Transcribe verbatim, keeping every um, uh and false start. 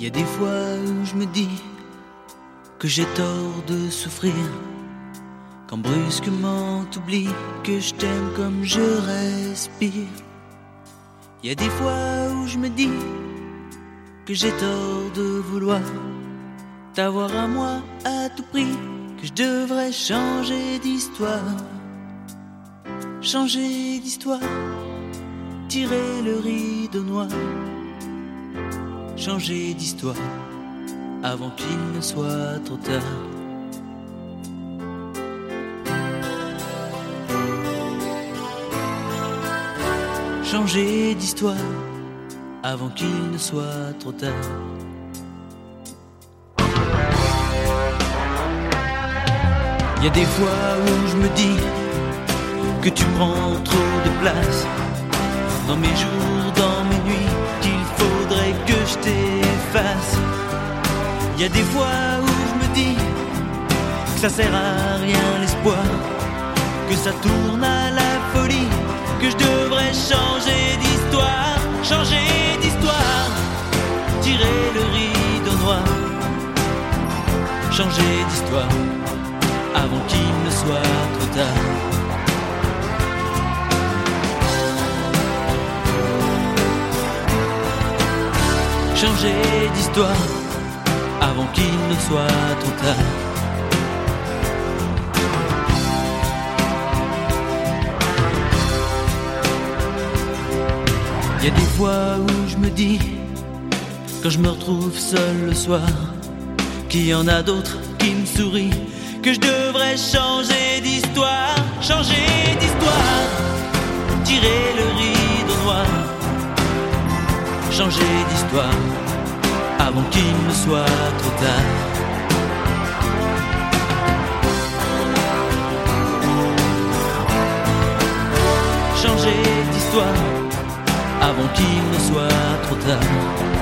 Y a des fois où je me dis que j'ai tort de souffrir, quand brusquement t'oublies que je t'aime comme je respire. Y a des fois où je me dis que j'ai tort de vouloir t'avoir à moi à tout prix, que je devrais changer d'histoire. Changer d'histoire, tirer le rideau noir. Changer d'histoire avant qu'il ne soit trop tard. Changer d'histoire avant qu'il ne soit trop tard. Y a des fois où je me dis que tu prends trop de place dans mes jours, dans mes nuits, qu'il faudrait que je t'efface. Y a des fois où je me dis que ça sert à rien l'espoir, que ça tourne à la folie, que je devrais changer d'histoire, changer d'histoire, tirer le rideau noir, changer d'histoire avant qu'il ne soit trop tard. Changer d'histoire avant qu'il ne soit trop tard. Y a des fois où je me dis, quand je me retrouve seul le soir, qu'il y en a d'autres qui me sourient, que je devrais changer d'histoire, changer d'histoire, tirer le rideau noir, changer d'histoire avant qu'il ne soit trop tard. Changer d'histoire avant qu'il ne soit trop tard.